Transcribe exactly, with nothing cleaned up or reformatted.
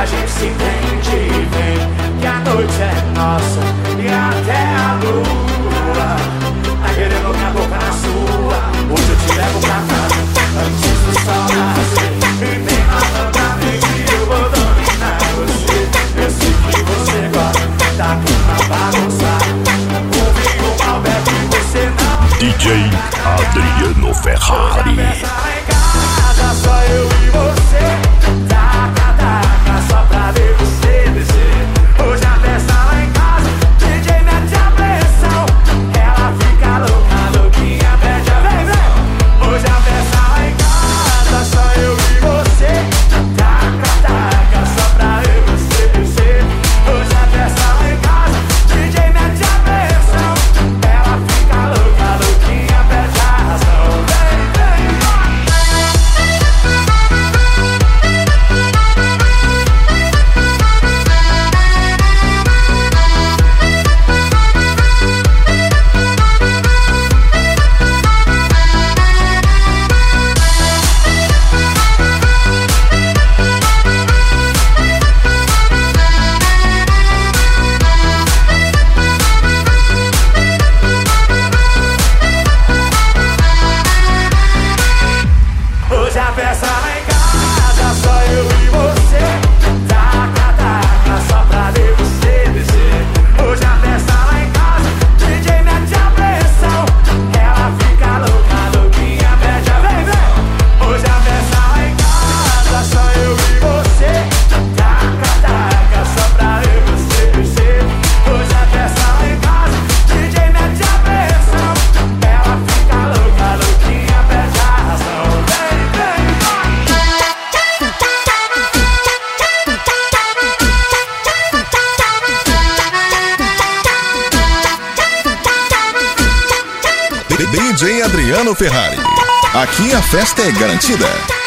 a gente se entende, vem, que a noite é nossa e até a lua tá querendo minha boca na sua. Hoje eu te levo pra casa antes do sol nascer. E vem malandra, vem que eu vou dominar você. Eu sei que você gosta da cama bagunçada. O vinho mal bebe, você não. D J Adriano Ferrari. Só eu e você, taca, taca, só pra ver você descer. Hoje a festa lá em casa, D J mete a pressão. Ela fica louca, louquinha, pede a vem, vem. Hoje a festa lá em casa, só eu e você, taca, taca, só pra ver você descer. Hoje a festa lá em casa, D J mete a pressão. Ela fica louca, louquinha, pede a razão. Vem, vem, hoje a festa lá em casa, só eu e você, taca, taca, só pra ver você descer. Hoje a festa lá em casa, D J mete a pressão. Ela fica louca, louquinha, pede a vem, vem. Hoje a festa lá em casa, só eu e você, taca, taca, só pra ver você descer. Hoje a festa lá em casa, D J mete a pressão. Ela fica louca, louquinha, pede a razão. Vem, vem. D J Adriano Ferrari. Aqui a festa é garantida.